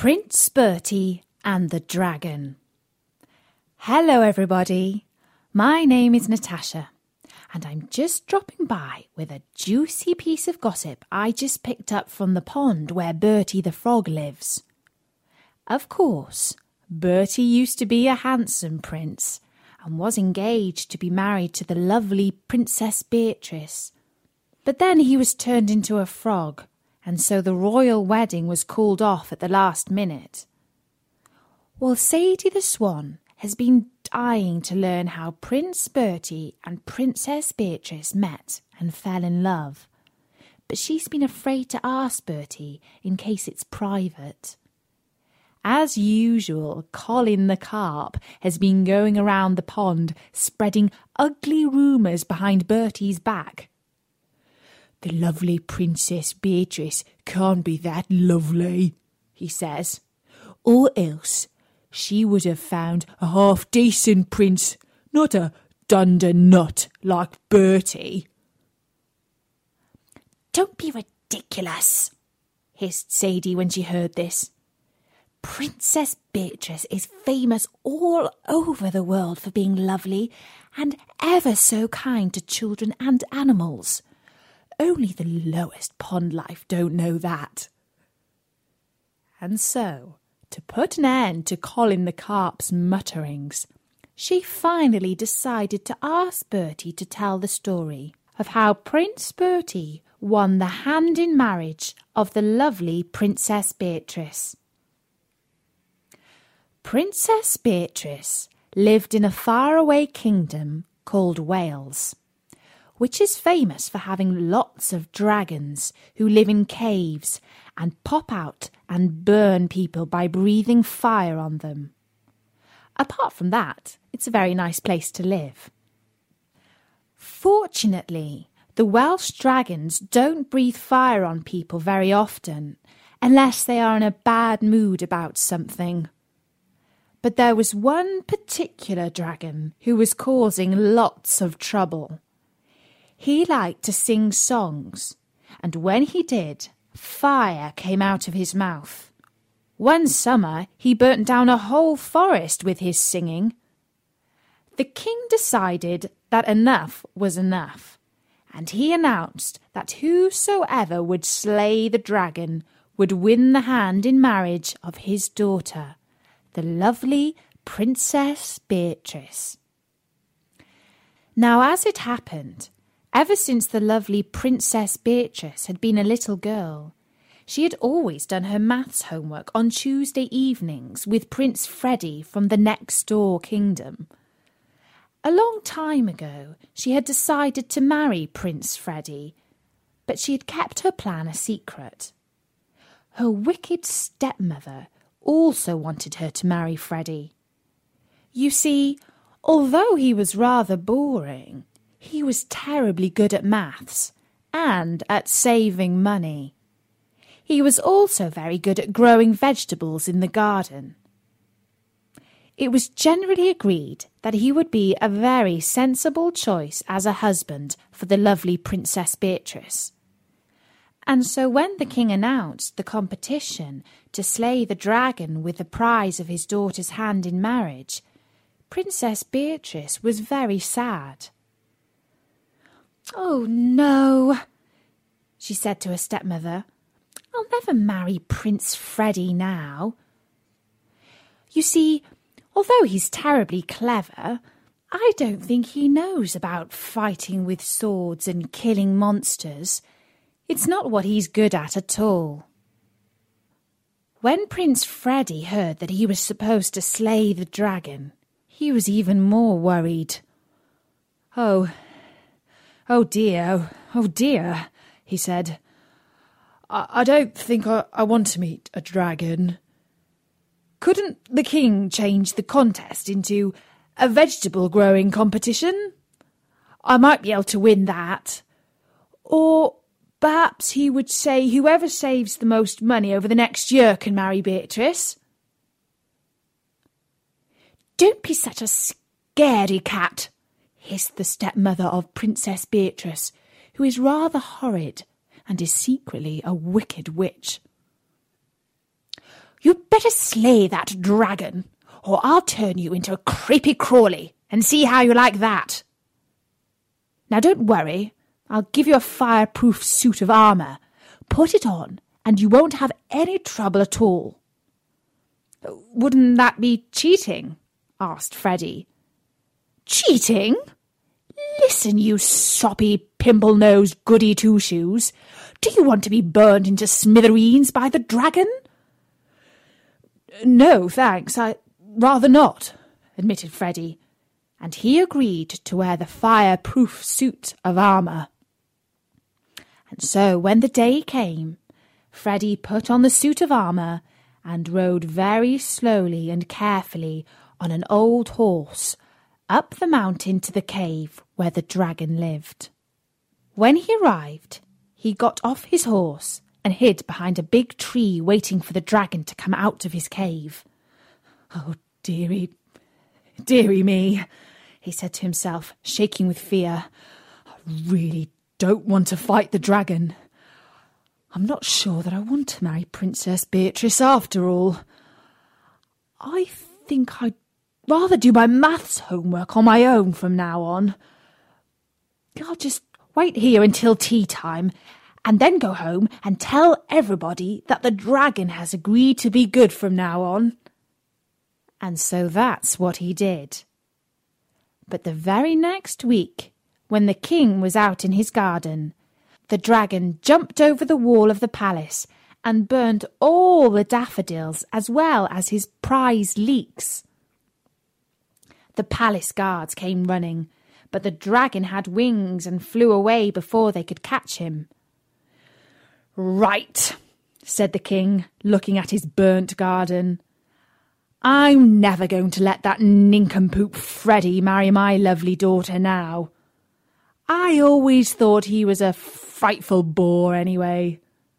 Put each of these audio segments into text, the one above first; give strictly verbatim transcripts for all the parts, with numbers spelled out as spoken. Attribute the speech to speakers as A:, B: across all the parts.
A: Prince Bertie and the Dragon. Hello everybody, my name is Natasha and I'm just dropping by with a juicy piece of gossip I just picked up from the pond where Bertie the Frog lives. Of course, Bertie used to be a handsome prince and was engaged to be married to the lovely Princess Beatrice. But then he was turned into a frog, and so the royal wedding was called off at the last minute. Well, Sadie the Swan has been dying to learn how Prince Bertie and Princess Beatrice met and fell in love. But she's been afraid to ask Bertie in case it's private. As usual, Colin the Carp has been going around the pond spreading ugly rumours behind Bertie's back. The lovely Princess Beatrice can't be that lovely, he says, or else she would have found a half-decent prince, not a dunder nut like Bertie. Don't be ridiculous, hissed Sadie when she heard this. Princess Beatrice is famous all over the world for being lovely and ever so kind to children and animals. Only the lowest pond life don't know that. And so, to put an end to Colin the Carp's mutterings, she finally decided to ask Bertie to tell the story of how Prince Bertie won the hand in marriage of the lovely Princess Beatrice. Princess Beatrice lived in a faraway kingdom called Wales, which is famous for having lots of dragons who live in caves and pop out and burn people by breathing fire on them. Apart from that, it's a very nice place to live. Fortunately, the Welsh dragons don't breathe fire on people very often, unless they are in a bad mood about something. But there was one particular dragon who was causing lots of trouble. He liked to sing songs, and when he did, fire came out of his mouth. One summer, he burnt down a whole forest with his singing. The king decided that enough was enough, and he announced that whosoever would slay the dragon would win the hand in marriage of his daughter, the lovely Princess Beatrice. Now, as it happened, ever since the lovely Princess Beatrice had been a little girl, she had always done her maths homework on Tuesday evenings with Prince Freddie from the next-door kingdom. A long time ago, she had decided to marry Prince Freddie, but she had kept her plan a secret. Her wicked stepmother also wanted her to marry Freddie. You see, although he was rather boring, he was terribly good at maths and at saving money. He was also very good at growing vegetables in the garden. It was generally agreed that he would be a very sensible choice as a husband for the lovely Princess Beatrice. And so when the king announced the competition to slay the dragon with the prize of his daughter's hand in marriage, Princess Beatrice was very sad. "Oh, no," she said to her stepmother. "I'll never marry Prince Freddie now. You see, although he's terribly clever, I don't think he knows about fighting with swords and killing monsters. It's not what he's good at at all." When Prince Freddie heard that he was supposed to slay the dragon, he was even more worried. Oh, oh dear, oh, oh dear, he said. I, I don't think I, I want to meet a dragon. Couldn't the king change the contest into a vegetable growing competition? I might be able to win that. Or perhaps he would say whoever saves the most money over the next year can marry Beatrice. "Don't be such a scaredy cat," hissed the stepmother of Princess Beatrice, who is rather horrid and is secretly a wicked witch. "You'd better slay that dragon, or I'll turn you into a creepy crawly, and see how you like that. Now don't worry, I'll give you a fireproof suit of armour. Put it on, and you won't have any trouble at all." "Wouldn't that be cheating?" asked Freddy. "Cheating? Listen, you soppy, pimple-nosed goody-two-shoes. Do you want to be burned into smithereens by the dragon?" "No, thanks, I'd rather not," admitted Freddy, and he agreed to wear the fireproof suit of armour. And so when the day came, Freddy put on the suit of armour and rode very slowly and carefully on an old horse up the mountain to the cave where the dragon lived. When he arrived, he got off his horse and hid behind a big tree waiting for the dragon to come out of his cave. "Oh, dearie, dearie me," he said to himself, shaking with fear. "I really don't want to fight the dragon. I'm not sure that I want to marry Princess Beatrice after all. I think I'd rather do my maths homework on my own from now on. I'll just wait here until tea time, and then go home and tell everybody that the dragon has agreed to be good from now on." And so that's what he did. But the very next week, when the king was out in his garden, the dragon jumped over the wall of the palace and burned all the daffodils as well as his prize leeks. The palace guards came running, but the dragon had wings and flew away before they could catch him. "Right," said the king, looking at his burnt garden. "I'm never going to let that nincompoop Freddy marry my lovely daughter now. I always thought he was a frightful bore anyway."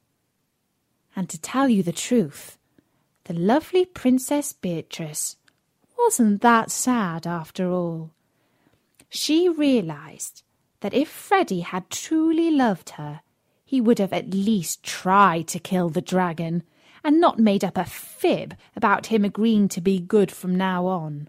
A: And to tell you the truth, the lovely Princess Beatrice wasn't that sad after all. She realised that if Freddy had truly loved her, he would have at least tried to kill the dragon and not made up a fib about him agreeing to be good from now on.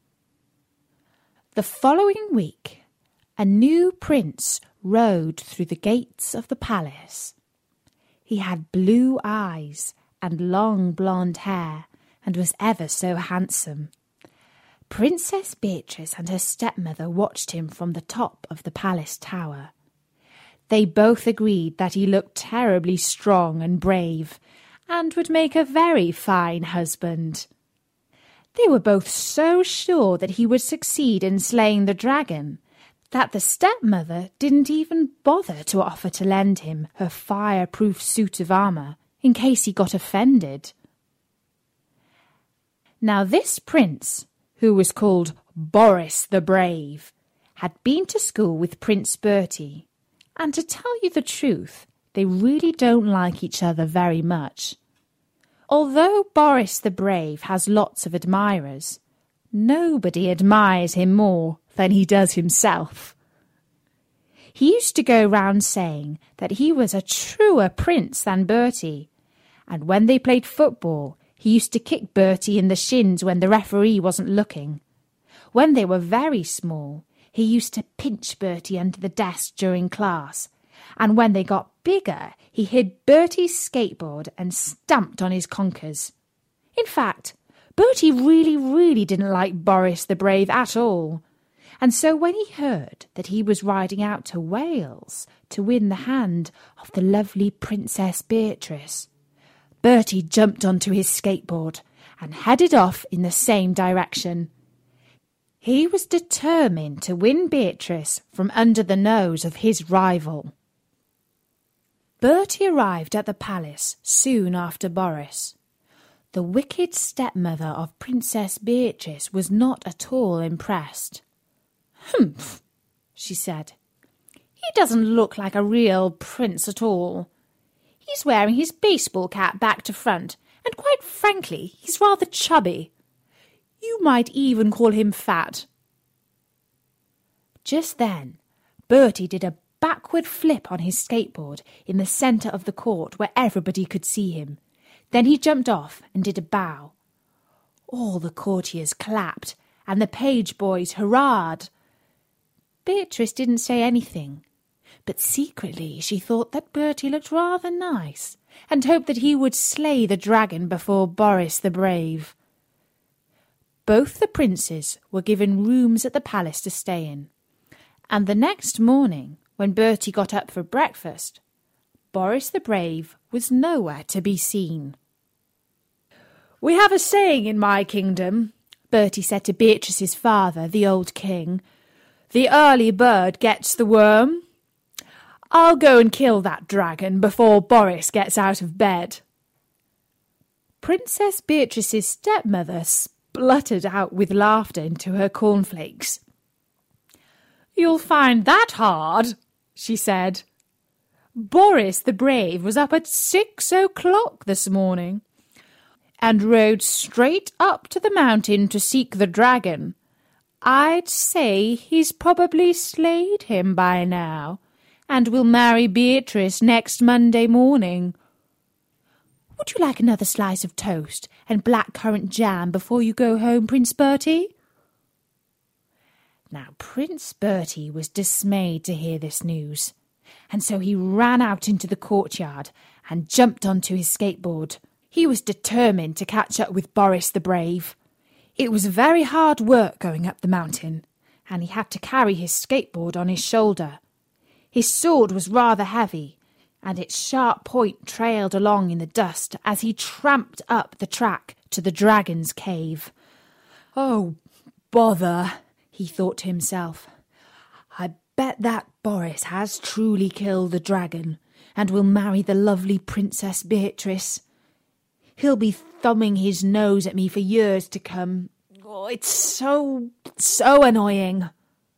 A: The following week, a new prince rode through the gates of the palace. He had blue eyes and long blonde hair and was ever so handsome. Princess Beatrice and her stepmother watched him from the top of the palace tower. They both agreed that he looked terribly strong and brave and would make a very fine husband. They were both so sure that he would succeed in slaying the dragon that the stepmother didn't even bother to offer to lend him her fireproof suit of armour in case he got offended. Now this prince, who was called Boris the Brave, had been to school with Prince Bertie, and to tell you the truth, they really don't like each other very much. Although Boris the Brave has lots of admirers, nobody admires him more than he does himself. He used to go round saying that he was a truer prince than Bertie, and when they played football, he used to kick Bertie in the shins when the referee wasn't looking. When they were very small, he used to pinch Bertie under the desk during class, and when they got bigger, he hid Bertie's skateboard and stamped on his conkers. In fact, Bertie really, really didn't like Boris the Brave at all, and so when he heard that he was riding out to Wales to win the hand of the lovely Princess Beatrice, Bertie jumped onto his skateboard and headed off in the same direction. He was determined to win Beatrice from under the nose of his rival. Bertie arrived at the palace soon after Boris. The wicked stepmother of Princess Beatrice was not at all impressed. "Humph," she said. "He doesn't look like a real prince at all. He's wearing his baseball cap back to front, and quite frankly, he's rather chubby. You might even call him fat." Just then, Bertie did a backward flip on his skateboard in the centre of the court where everybody could see him, Then he jumped off and did a bow. All the courtiers clapped, and the page boys hurrahed. Beatrice didn't say anything, but secretly she thought that Bertie looked rather nice, and hoped that he would slay the dragon before Boris the Brave. Both the princes were given rooms at the palace to stay in, and the next morning, when Bertie got up for breakfast, Boris the Brave was nowhere to be seen. "We have a saying in my kingdom," Bertie said to Beatrice's father, the old king. "The early bird gets the worm. I'll go and kill that dragon before Boris gets out of bed." Princess Beatrice's stepmother spluttered out with laughter into her cornflakes. "You'll find that hard," she said. "Boris the Brave was up at six o'clock this morning and rode straight up to the mountain to seek the dragon. I'd say he's probably slayed him by now, and will marry Beatrice next Monday morning. Would you like another slice of toast and blackcurrant jam before you go home, Prince Bertie?" Now Prince Bertie was dismayed to hear this news, and so he ran out into the courtyard and jumped onto his skateboard. He was determined to catch up with Boris the Brave. It was very hard work going up the mountain, and he had to carry his skateboard on his shoulder. His sword was rather heavy, and its sharp point trailed along in the dust as he tramped up the track to the dragon's cave. "Oh, bother," he thought to himself. "I bet that Boris has truly killed the dragon and will marry the lovely Princess Beatrice. He'll be thumbing his nose at me for years to come. Oh, it's so, so annoying."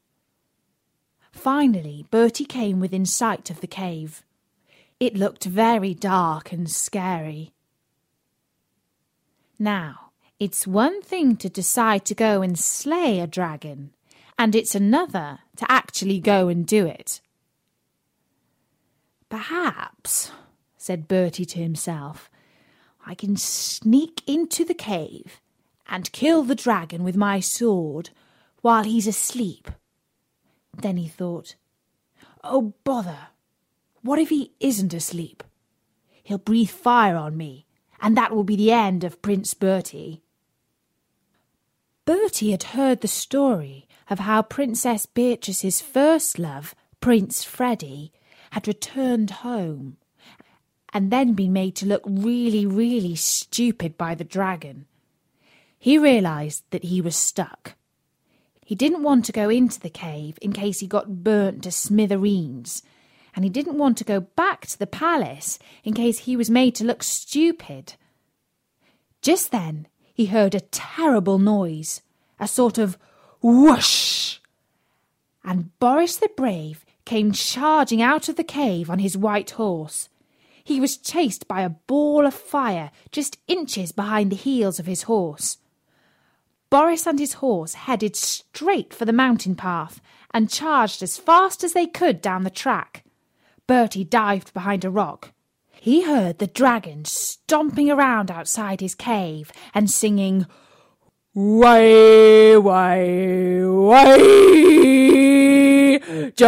A: Finally, Bertie came within sight of the cave. It looked very dark and scary. Now, it's one thing to decide to go and slay a dragon, and it's another to actually go and do it. "Perhaps," said Bertie to himself, "I can sneak into the cave and kill the dragon with my sword while he's asleep." Then he thought, "Oh, bother! What if he isn't asleep? He'll breathe fire on me, and that will be the end of Prince Bertie." Bertie had heard the story of how Princess Beatrice's first love, Prince Freddie, had returned home and then been made to look really, really stupid by the dragon. He realised that he was stuck. He didn't want to go into the cave in case he got burnt to smithereens, and he didn't want to go back to the palace in case he was made to look stupid. Just then he heard a terrible noise, a sort of whoosh, and Boris the Brave came charging out of the cave on his white horse. He was chased by a ball of fire just inches behind the heels of his horse. Boris and his horse headed straight for the mountain path and charged as fast as they could down the track. Bertie dived behind a rock. He heard the dragon stomping around outside his cave and singing, "Way, way, way,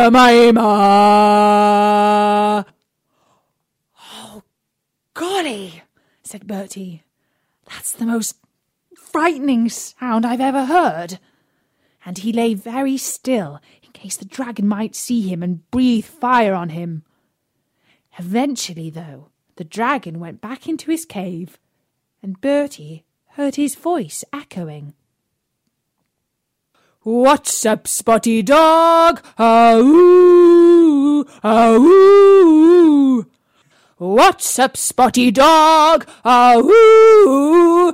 A: Jemima." "Oh, golly," said Bertie. "That's the most frightening sound I've ever heard." And he lay very still in case the dragon might see him and breathe fire on him. Eventually, though, the dragon went back into his cave, and Bertie heard his voice echoing. "What's up, Spotty Dog? Ah-oo, ah-oo. What's up, Spotty Dog? Ah-oo,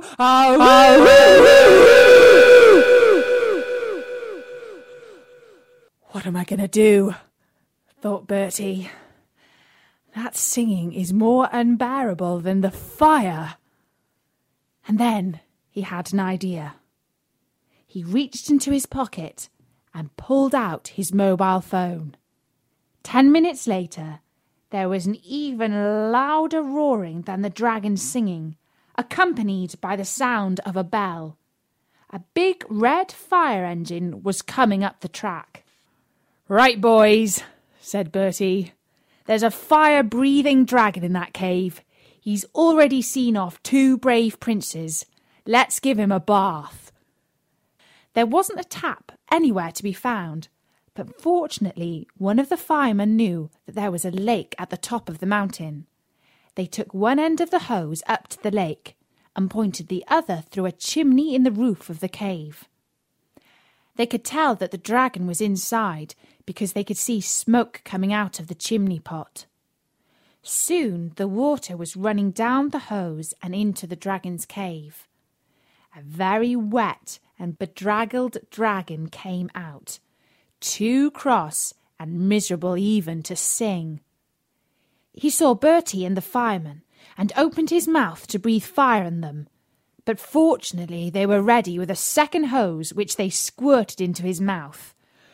A: ah-oo." "What am I going to do?" thought Bertie. "That singing is more unbearable than the fire." And then he had an idea. He reached into his pocket and pulled out his mobile phone. Ten minutes later, there was an even louder roaring than the dragon's singing, accompanied by the sound of a bell. A big red fire engine was coming up the track. "Right, boys," said Bertie. "There's a fire-breathing dragon in that cave. He's already seen off two brave princes. Let's give him a bath." There wasn't a tap anywhere to be found, but fortunately one of the firemen knew that there was a lake at the top of the mountain. They took one end of the hose up to the lake and pointed the other through a chimney in the roof of the cave. They could tell that the dragon was inside because they could see smoke coming out of the chimney pot. Soon the water was running down the hose and into the dragon's cave. A very wet and bedraggled dragon came out, too cross and miserable even to sing. He saw Bertie and the fireman and opened his mouth to breathe fire on them, but fortunately they were ready with a second hose which they squirted into his mouth.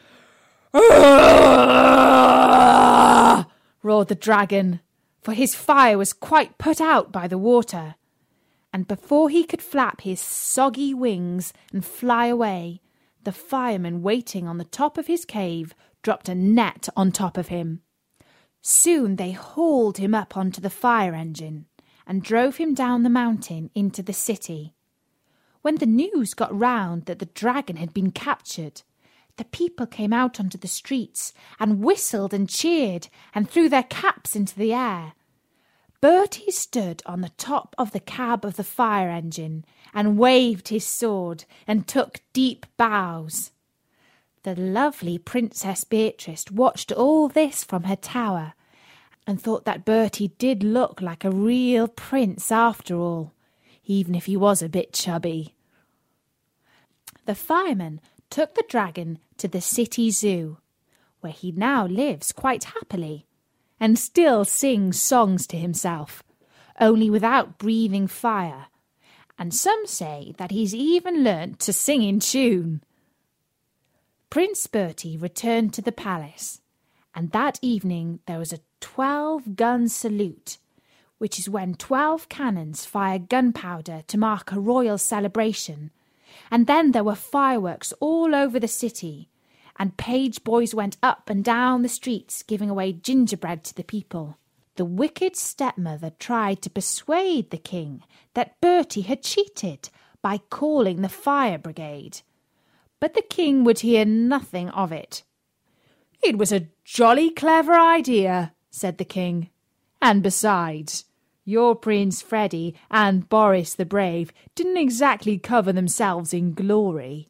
A: "Ah!" roared the dragon, for his fire was quite put out by the water, and before he could flap his soggy wings and fly away, the fireman waiting on the top of his cave dropped a net on top of him. Soon they hauled him up onto the fire engine and drove him down the mountain into the city. When the news got round that the dragon had been captured, the people came out onto the streets and whistled and cheered and threw their caps into the air. Bertie stood on the top of the cab of the fire engine and waved his sword and took deep bows. The lovely Princess Beatrice watched all this from her tower and thought that Bertie did look like a real prince after all, even if he was a bit chubby. The fireman took the dragon to the city zoo, where he now lives quite happily and still sings songs to himself, only without breathing fire, and some say that he's even learnt to sing in tune. Prince Bertie returned to the palace, and that evening there was a twelve-gun salute, which is when twelve cannons fire gunpowder to mark a royal celebration, and then there were fireworks all over the city, and page boys went up and down the streets giving away gingerbread to the people. The wicked stepmother tried to persuade the king that Bertie had cheated by calling the fire brigade, but the king would hear nothing of it. "It was a jolly clever idea," said the king, "and besides, your Prince Freddie and Boris the Brave didn't exactly cover themselves in glory."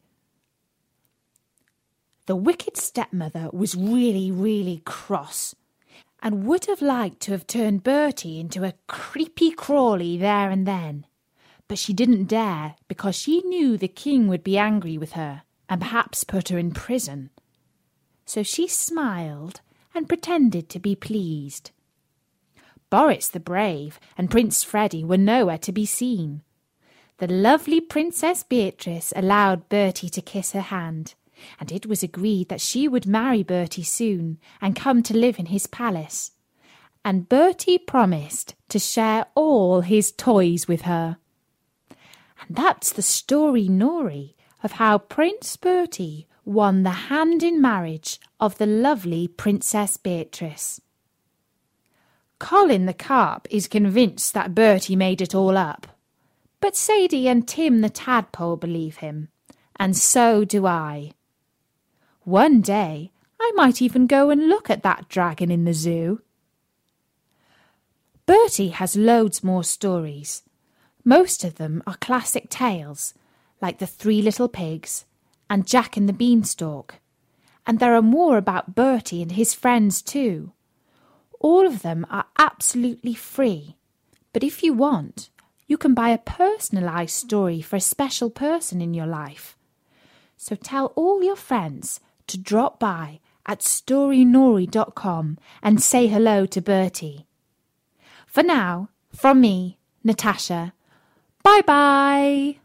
A: The wicked stepmother was really, really cross, and would have liked to have turned Bertie into a creepy crawly there and then, but she didn't dare because she knew the king would be angry with her and perhaps put her in prison. So she smiled and pretended to be pleased. Boris the Brave and Prince Freddie were nowhere to be seen. The lovely Princess Beatrice allowed Bertie to kiss her hand, and it was agreed that she would marry Bertie soon and come to live in his palace. And Bertie promised to share all his toys with her. And that's the story, Nori, of how Prince Bertie won the hand in marriage of the lovely Princess Beatrice. Colin the carp is convinced that Bertie made it all up, but Sadie and Tim the tadpole believe him, and so do I. One day I might even go and look at that dragon in the zoo. Bertie has loads more stories. Most of them are classic tales, like The Three Little Pigs and Jack and the Beanstalk, and there are more about Bertie and his friends too. All of them are absolutely free, but if you want, you can buy a personalised story for a special person in your life. So tell all your friends to drop by at story nori dot com and say hello to Bertie. For now, from me, Natasha, bye-bye!